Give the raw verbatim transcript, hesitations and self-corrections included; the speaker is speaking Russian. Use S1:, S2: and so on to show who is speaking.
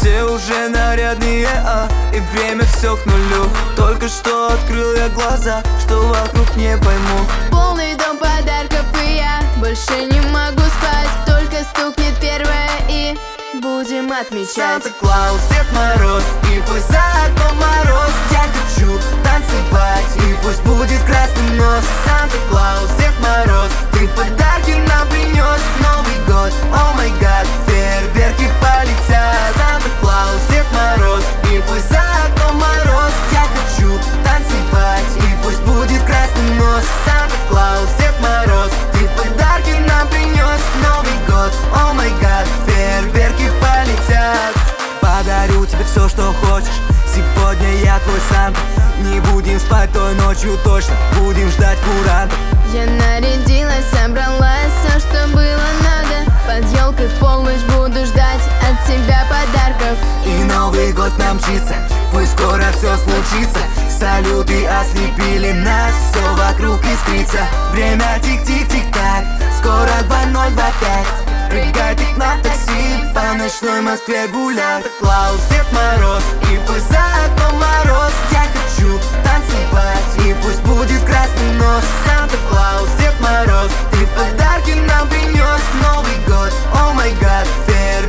S1: Все уже нарядные, а и время все к нулю. Только что открыл я глаза, что вокруг не пойму.
S2: Полный дом подарков, и я больше не могу спать. Только стукнет первое и будем отмечать.
S1: Санта-Клаус, Дед Мороз, и пусть за окном мороз. Я хочу танцевать, и пусть будет красный нос. Санта-Клаус, Дед Мороз, ты подарки нам принес. Новый год, о май гад, фейерверки полетят. Санта-Клаус, Дед Мороз, и пусть за окном мороз. Я хочу танцевать, и пусть будет красный нос. Санта-Клаус, Дед Мороз, ты подарки нам принес. Новый год, о май гад, фейерверки полетят. Подарю тебе все, что хочешь. Сегодня я твой Санта. Не будем спать той ночью точно. Будем ждать курантов.
S2: Я нарядилась, собралась, все, что было надо. Под елкой в полночь буду ждать от тебя подарков.
S1: И Новый год нам мчится, пусть скоро все случится. Салюты ослепили нас, все вокруг искрится. Время тик-тик-тик-так, скоро два ноль два пять. Прыгай ты к нам в такси, по ночной Москве гулять. Санта-Клаус, Дед Мороз, и пусть за окном мороз. Я хочу танцевать, и пусть будет красный нос. Санта-Клаус, Дед Мороз, ты подарки нам принес. Новый год, о май гад, фейерверки